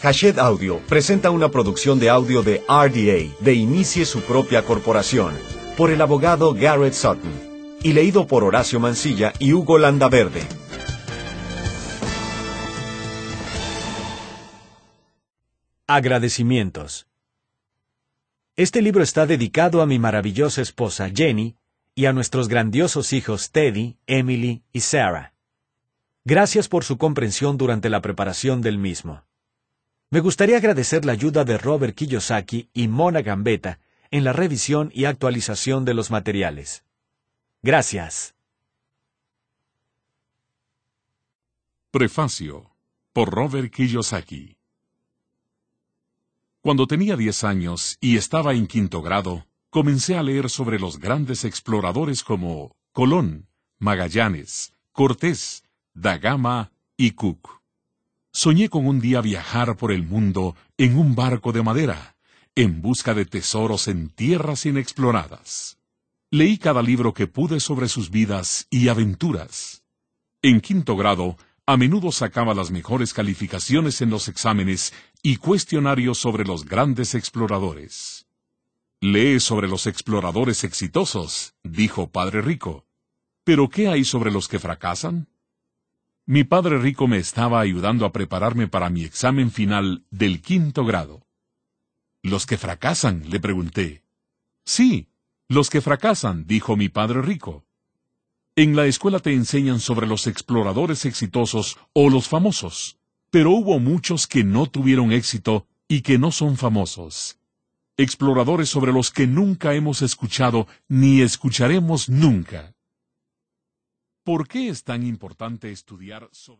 Hachette Audio presenta una producción de audio de RDA, de Inicie su propia corporación, por el abogado Garrett Sutton, y leído por Horacio Mancilla y Hugo Landaverde. Agradecimientos. Este libro está dedicado a mi maravillosa esposa Jenny y a nuestros grandiosos hijos Teddy, Emily y Sarah. Gracias por su comprensión durante la preparación del mismo. Me gustaría agradecer la ayuda de Robert Kiyosaki y Mona Gambetta en la revisión y actualización de los materiales. Gracias. Prefacio por Robert Kiyosaki. Cuando tenía 10 años y estaba en quinto grado, comencé a leer sobre los grandes exploradores como Colón, Magallanes, Cortés, Da Gama y Cook. Soñé con un día viajar por el mundo en un barco de madera, en busca de tesoros en tierras inexploradas. Leí cada libro que pude sobre sus vidas y aventuras. En quinto grado, a menudo sacaba las mejores calificaciones en los exámenes y cuestionarios sobre los grandes exploradores. «Lee sobre los exploradores exitosos», dijo Padre Rico. «¿Pero qué hay sobre los que fracasan?» Mi Padre Rico me estaba ayudando a prepararme para mi examen final del quinto grado. «¿Los que fracasan?», le pregunté. «Sí, los que fracasan», dijo mi Padre Rico. «En la escuela te enseñan sobre los exploradores exitosos o los famosos, pero hubo muchos que no tuvieron éxito y que no son famosos. Exploradores sobre los que nunca hemos escuchado ni escucharemos nunca». ¿Por qué es tan importante estudiar sobre